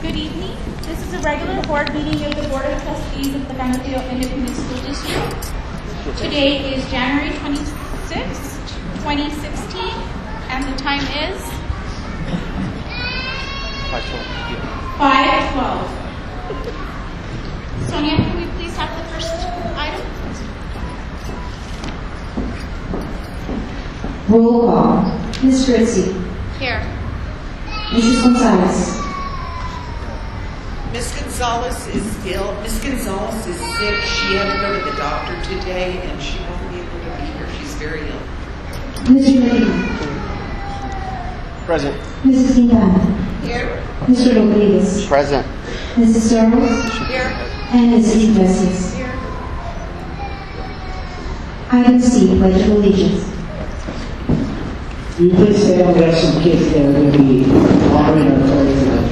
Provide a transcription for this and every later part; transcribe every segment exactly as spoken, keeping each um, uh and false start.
Good evening. This is a regular board meeting of the Board of Trustees of the Canutillo Independent School District. Today is January twenty-sixth, twenty sixteen, and the time is five twelve. Sonia, can we please have the first item? Roll call. Miz Ritzy. Here. Missus Gonzalez. Miz Gonzalez is ill. Miz Gonzalez is sick. She had to go to the doctor today, and she won't be able to be here. She's very ill. Mister Medina. Present. Missus Quintana. Here. Mister Rodriguez. Present. Missus Searles. Here. And Missus Iglesias. Here. Item C, Pledge of Allegiance. Will you please stand? We have some kids that are going to be honoring our flag tonight.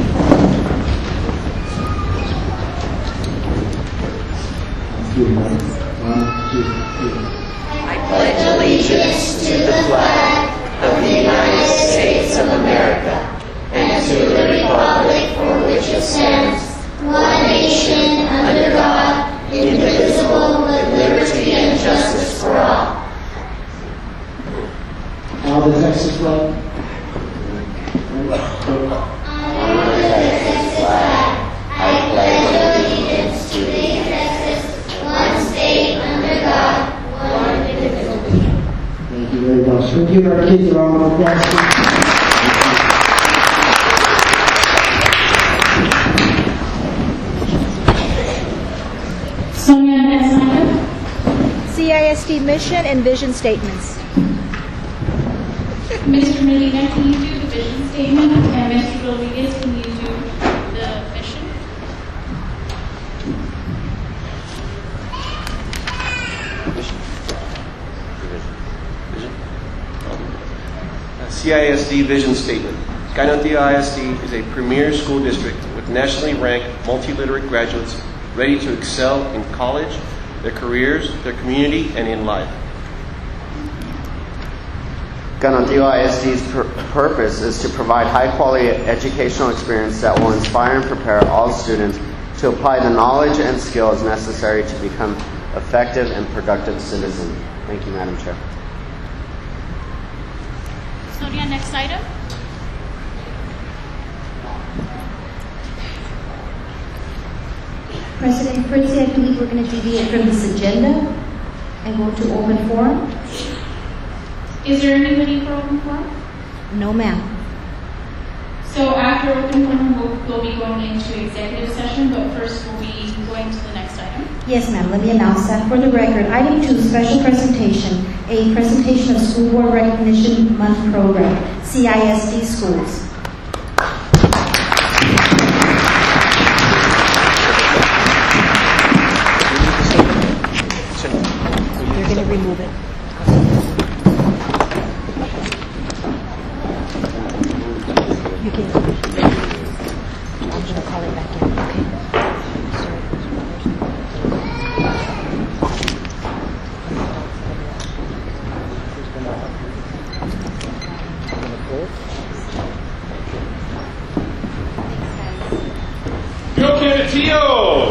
One, two, three. I pledge allegiance to the flag of the United States of America and to the republic for which it stands, one nation under God, indivisible, with liberty and justice for all. Now the Texas flag. Honor the Texas flag. I pledge allegiance to the Texas, one state under God, one indivisible. Thank you very much. We'll give our kids a round of applause. Sonia, next item. C I S D mission and vision statements. Mister Medina, can you do the vision statement? And Mister Rodriguez, can you do the mission? C I S D Vision Statement. Canutillo I S D is a premier school district with nationally ranked multiliterate graduates ready to excel in college, their careers, their community, and in life. Canutillo I S D's pur- purpose is to provide high-quality educational experience that will inspire and prepare all students to apply the knowledge and skills necessary to become effective and productive citizens. Thank you, Madam Chair. Sonia, next item. President Fritzy, I believe we're going to deviate from this agenda and go to open forum. Is there anybody for open forum? No, ma'am. So after open forum, we'll, we'll be going into executive session, but first we'll be going to the next item. Yes, ma'am. Let me announce that for the record. Item two, special presentation. A presentation of School Board Recognition Month Program, C I S D schools. You're going to remove it. You can. I'm going to call it back in. Okay. Go Canutillo!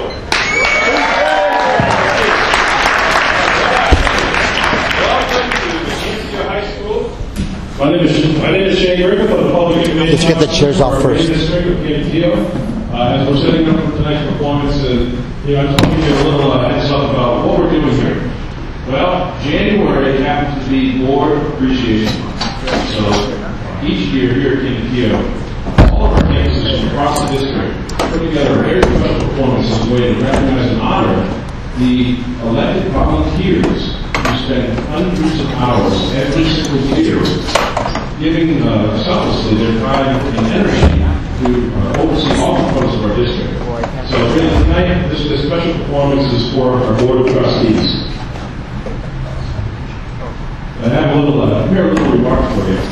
Welcome to the Canutillo High School. My name is my name is Shane Griffith of the Public Information. Let's get the chairs off first. District of Canutillo. Uh, as we're setting up for tonight's performance, uh, you know, I just want to give you a little uh, heads up about what we're doing here. Well, January happens to be Board Appreciation Month. So each year here at Canutillo, all of our campuses from across the district put together a very special performance as a way to recognize and honor the elected volunteers who spend hundreds of hours every single year giving uh, selflessly their time and energy to uh, oversee all components of our district. So really tonight, this, this special performance is for our Board of Trustees. I have a little, uh, here a little remark for you.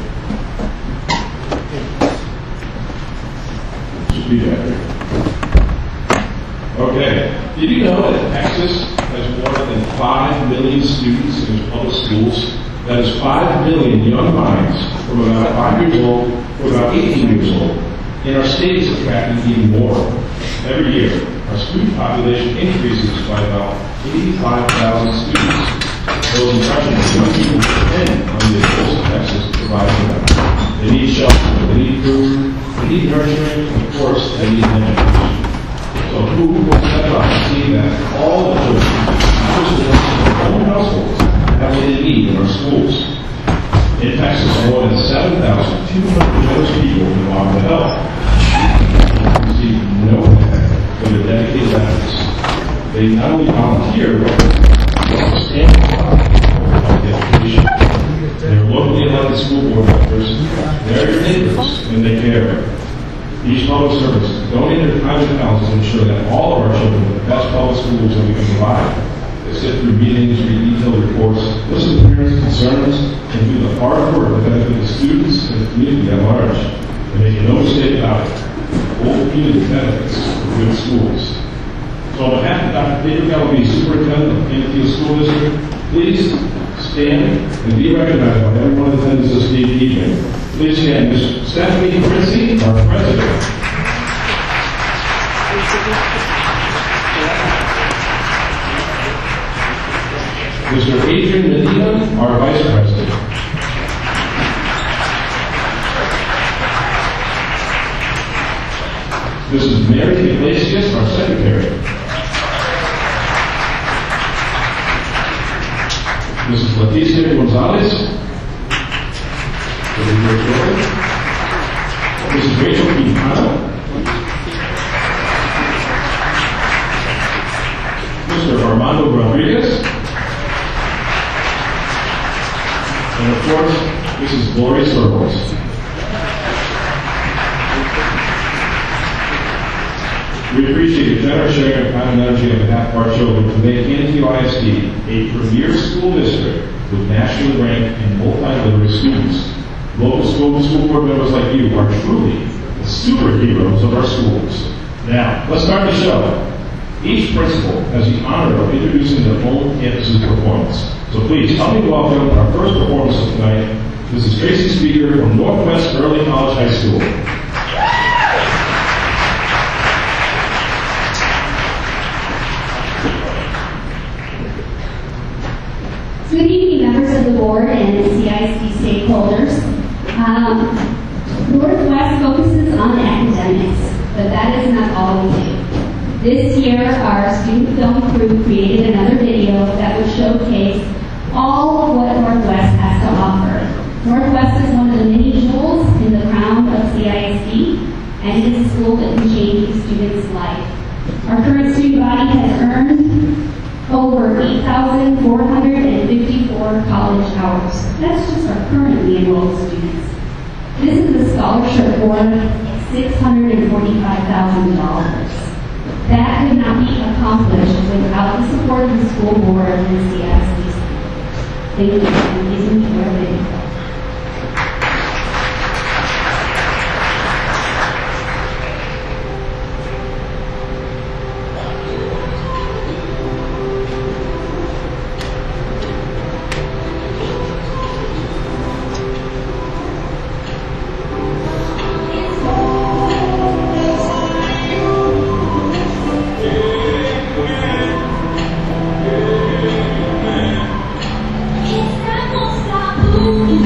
Should be that here. Okay. Did you know that Texas has more than five million students in its public schools? That is five million young minds from about five years old to about eighteen years old. And our state is attracting even more. Every year, our student population increases by about eighty-five thousand students. Those impressions young people depend on the schools of Texas to provide for them. They need shelter, they need food, they need nurturing, and of course, they need education. So who will step up and see that all the children, especially in their own households, have what they need in our schools? In Texas, more than seven thousand two hundred of those people belong to health. Receive no pay for their dedicated efforts. They not only volunteer, but they also stand on the education. They're locally elected school board members. They're your neighbors, and they care. Each public service donate their time and talents to ensure that all of our children have the best public schools that we can provide. They sit through meetings, read detailed reports, listen to parents' concerns, and do the hard work to benefit the students and the community at large. And make no mistake about it, all community benefits of good schools. So on behalf of Doctor Pedro Galaviz, Superintendent of Canfield School District, please stand and be recognized by everyone in attendance this evening. Please stand, Miz Stephanie Ritzy, our President. Mister Adrian Medina, our Vice President. Missus Mary Iglesias, our Secretary. Missus Leticia Gonzalez. Missus Rachel Quintana. Mister Armando Rodriguez. And of course, Missus Gloria Sorbois. We appreciate the generous sharing of time and energy on behalf of our children to make Canfield I S D a premier school district with nationally ranked and multi-literate students. Local school, school board members like you are truly the superheroes of our schools. Now, let's start the show. Each principal has the honor of introducing their own campus's performance. So please, help me welcome our first performance of tonight. This is Tracy Speaker from Northwest Early College High School. Good evening, members of the board and C I S D stakeholders. Um, Northwest focuses on academics, but that is not all we do. This year, our student film crew created another video that would showcase all of what Northwest has to offer. Northwest is one of the many jewels in the crown of C I S D, and it is a school that can change a student's life. Our current student body has earned over eight thousand four hundred fifty-four college hours. That's just our currently enrolled students. This is a scholarship worth six hundred forty-five thousand dollars. That could not be accomplished without the support of the school board and C I S D. Thank you, and please enjoy the video. Ooh.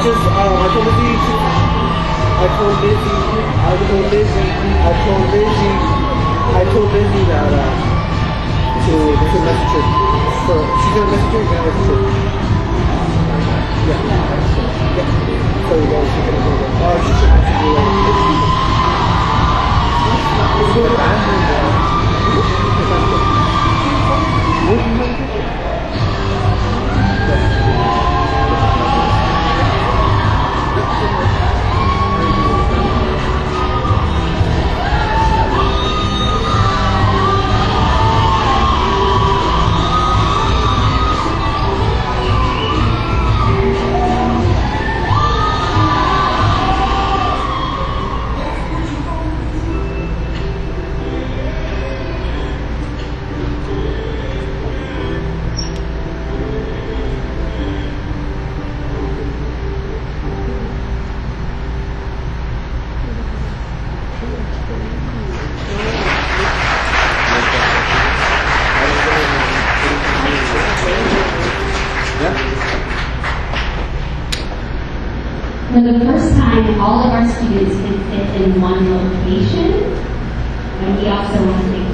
just, um, I told Lizzie, I told Lizzie, I told Lizzie, I told Lizzie, I told Lizzie that, uh, to, to message her. So, she's gonna message her, you're gonna message her. Yeah. Yeah. So, you guys, she's gonna go there. Oh, she should message you later. Let's go to the bathroom, bro. For the first time, all of our students can fit in one location, and we also want to make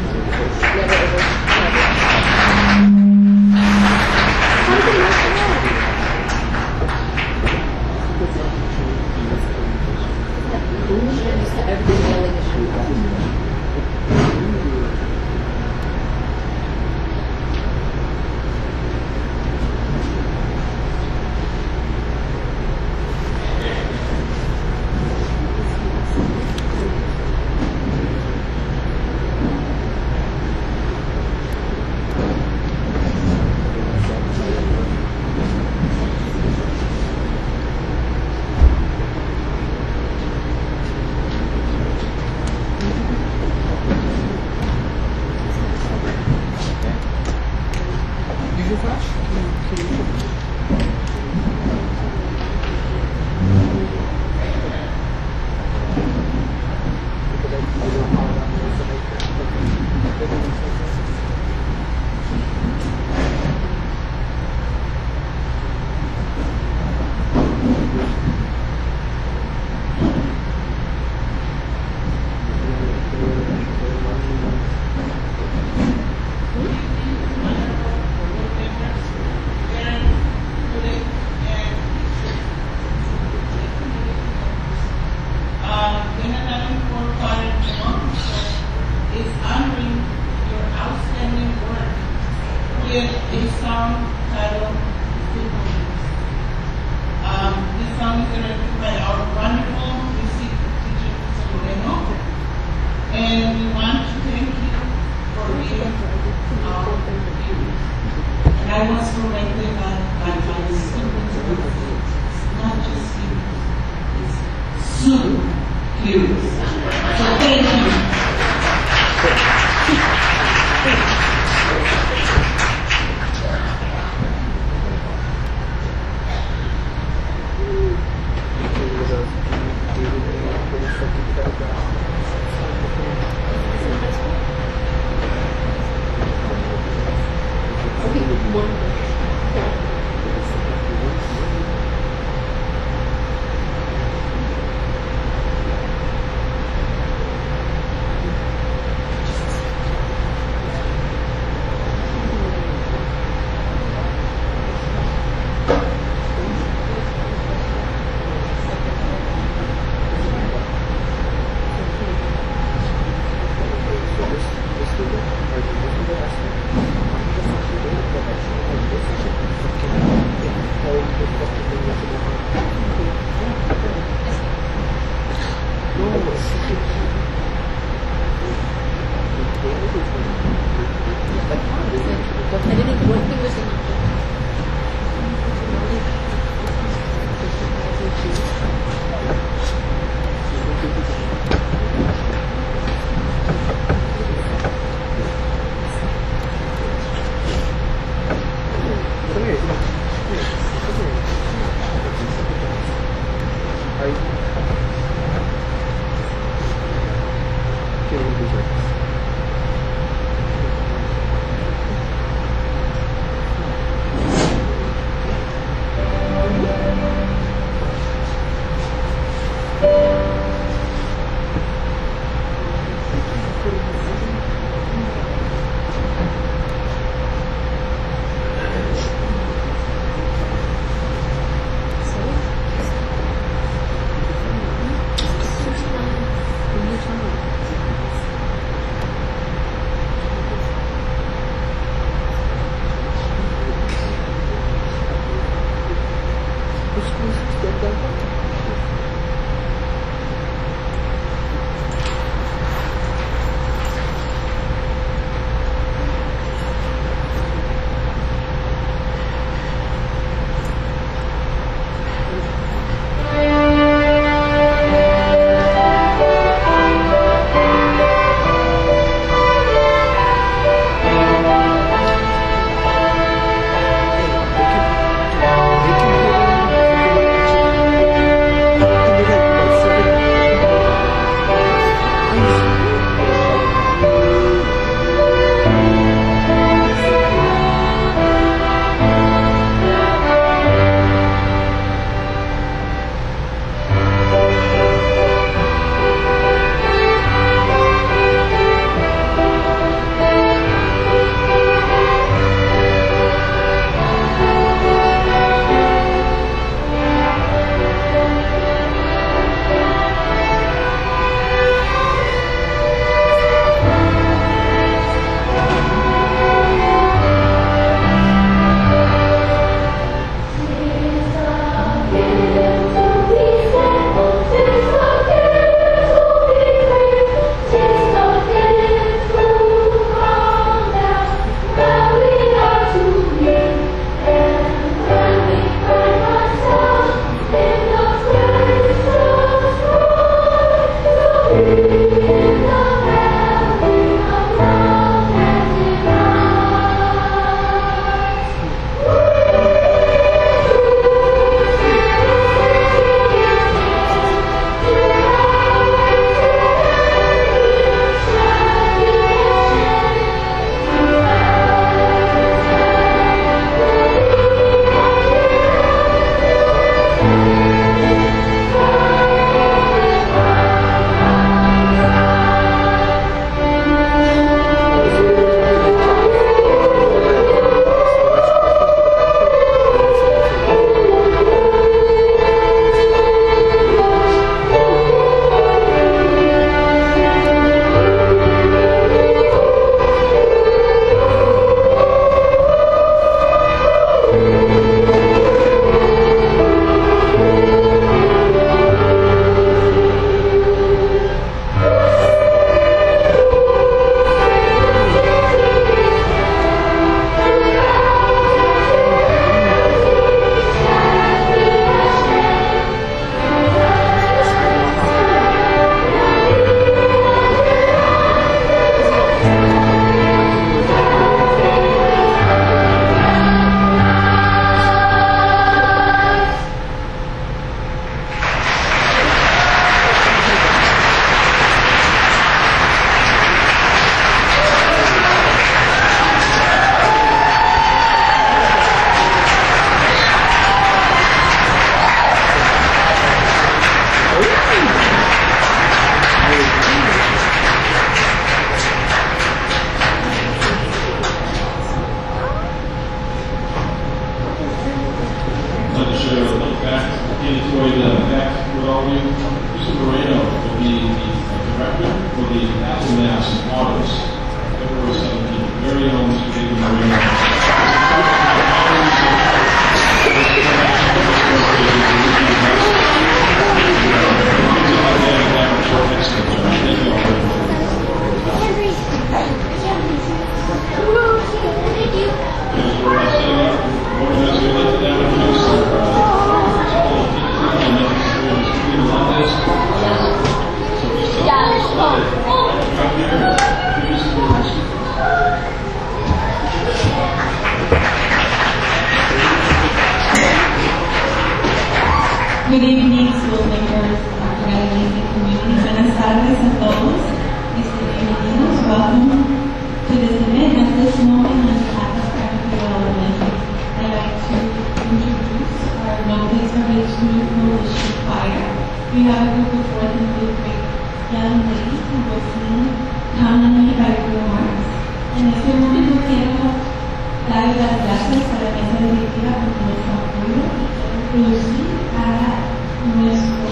Good evening, school members, graduating community. Buenas tardes a todos. Bienvenidos. Welcome to this event. At this moment, on behalf of Faculty Elementary, I'd like to introduce our locally service new coalition choir. We have a group of fourth and fifth grade young ladies who will sing Count on Me by Bruno Mars. En este momento quiero dar las gracias a la mesa directiva por nuestro apoyo y introducir a nuestro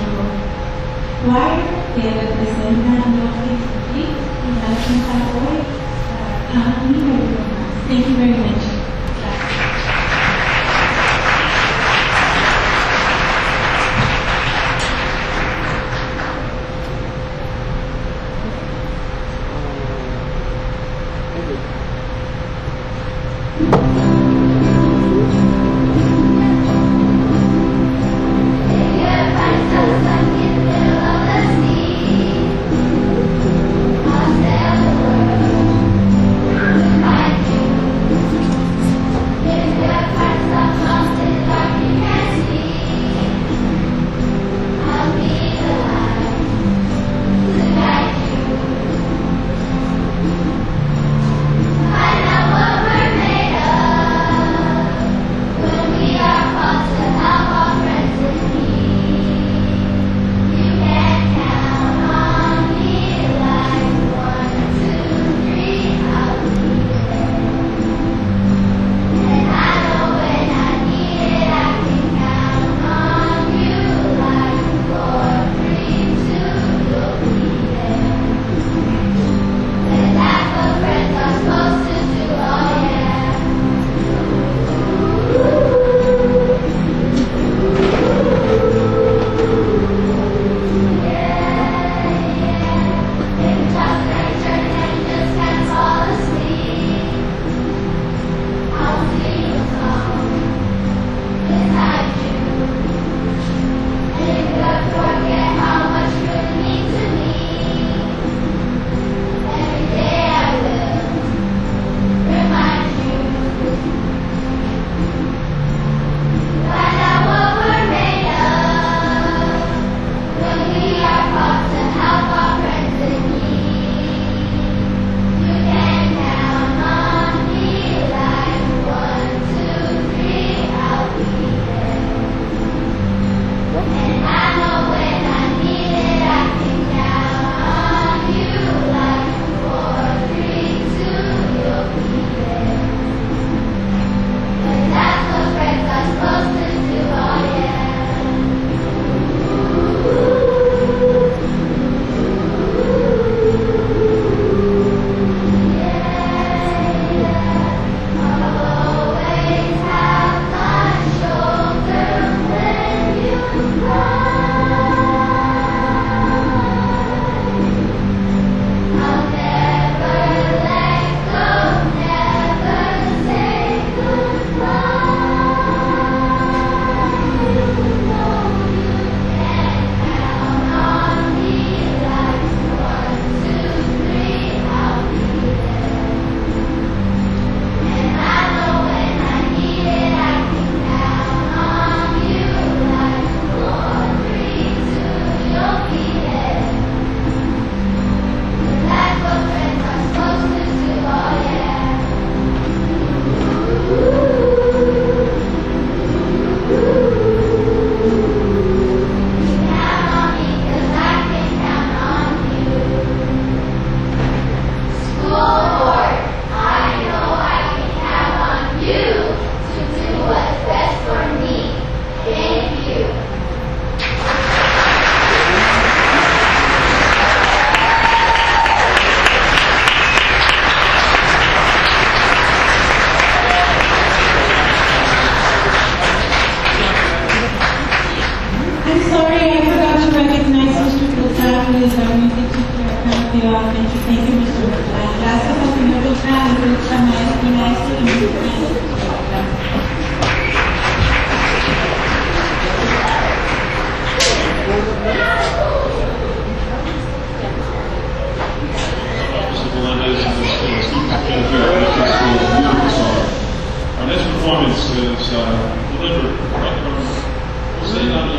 choir que representa Northeast Street y va a cantar hoy Count on Me by Bruno Mars. Thank you very much. Gracias.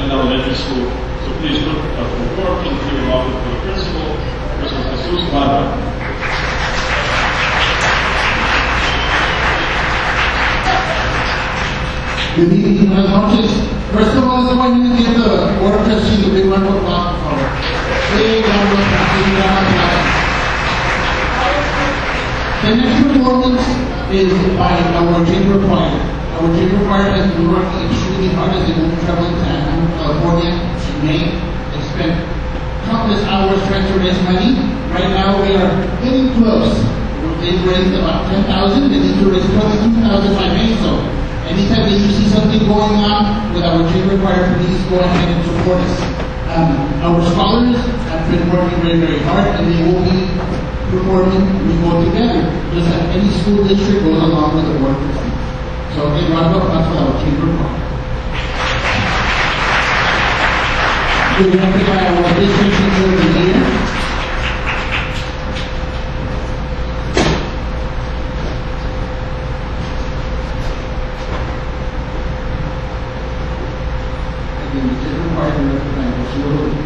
Pleasant Elementary School. So please put uh, forward to the welcome for the principal, Mister Jesus Bada. Good evening, buenas noches. First of all, let's go ahead and give the Board of Trustees a big round of applause for our big round of applause. The next performance is by our chamber choir. Our chamber choir has been working extremely hard as they will be traveling to Anaheim, California in May and spent countless hours trying to raise money. Right now we are getting close. They've raised about ten thousand. They need to raise twenty-two thousand by May. So anytime that you see something going on with our chamber choir, please go ahead and support us. Um, our scholars have been working very, very hard, and they will be performing We Go Together, just like any school district goes along with the Board of Trustees. So a round of applause for our chamber choir. We're going to by our district teacher of the year. And the chamber choir will recognize Mister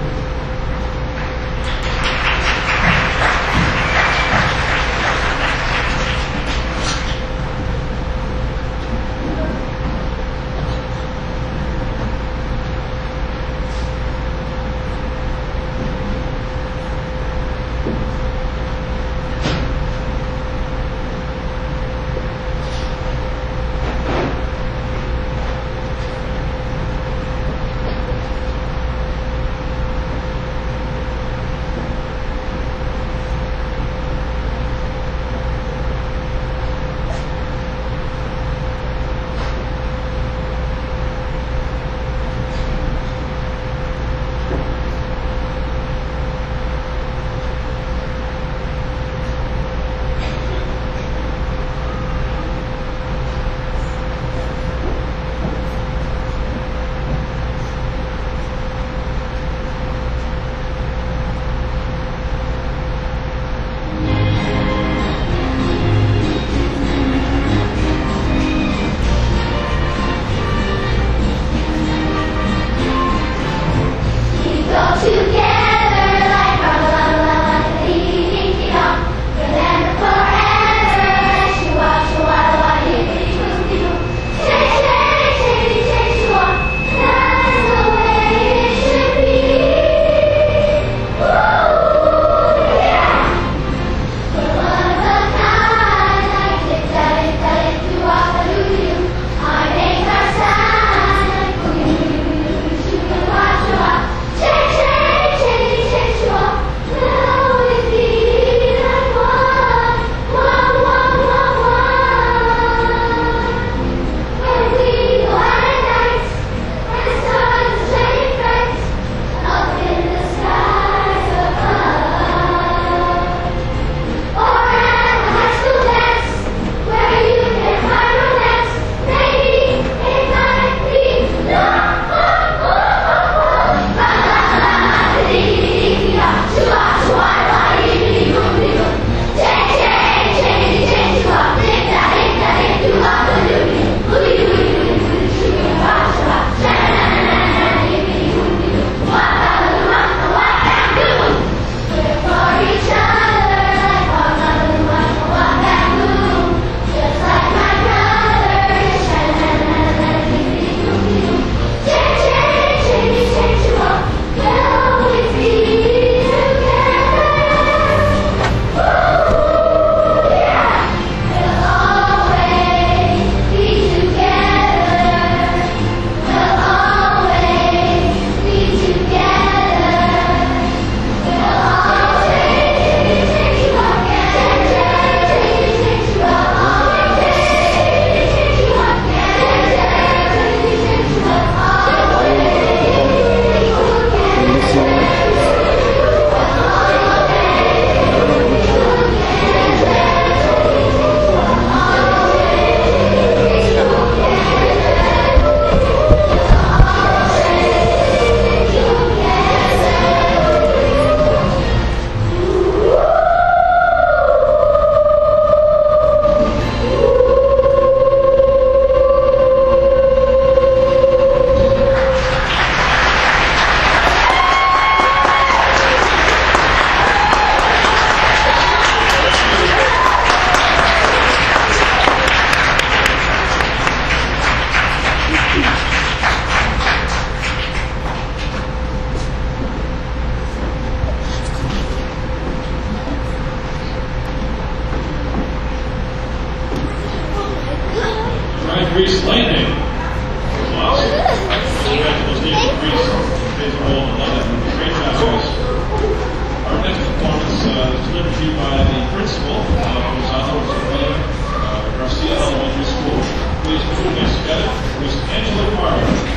Evangelization Greece plays a role in London. Great job, guys. Our next performance uh, is delivered to you by the principal of Rosado uh, Garcia Elementary School. Please put your hands together. Miss Angela Carter.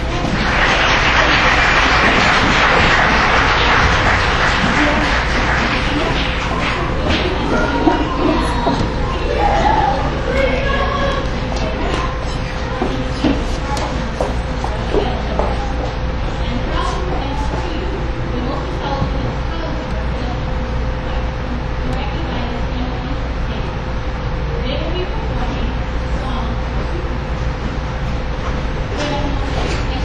Thank you.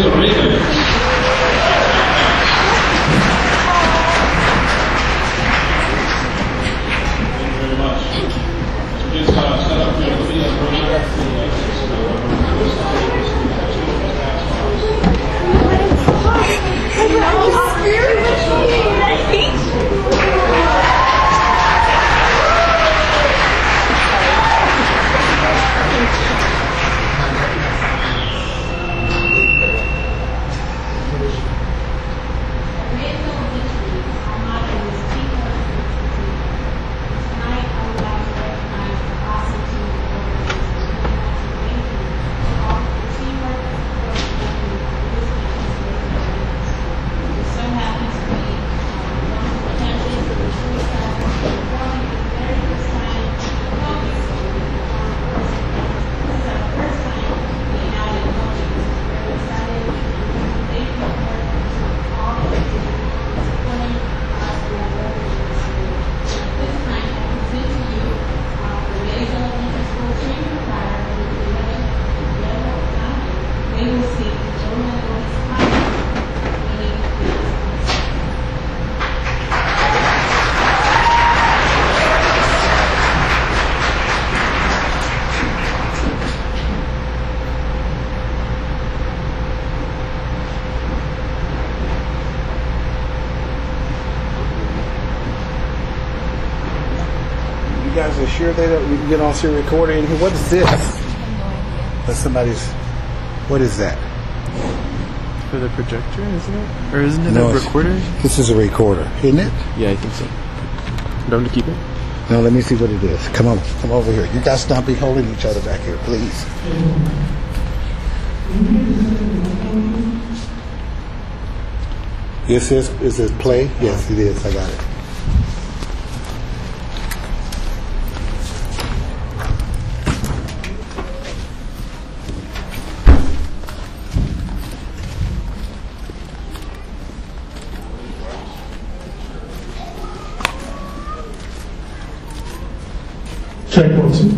Costa Rica. You guys are sure they don't, we can get on see recording in here? What is this? That's somebody's, what is that? For the projector, isn't it? Or isn't it No, a it's- recorder? This is a recorder, isn't it? Yeah, I think so. Do to keep it? No, let me see what it is. Come on, come over here. You guys don't be holding each other back here, please. Is this, is this play? Yes, it is. I got it. Check one, two.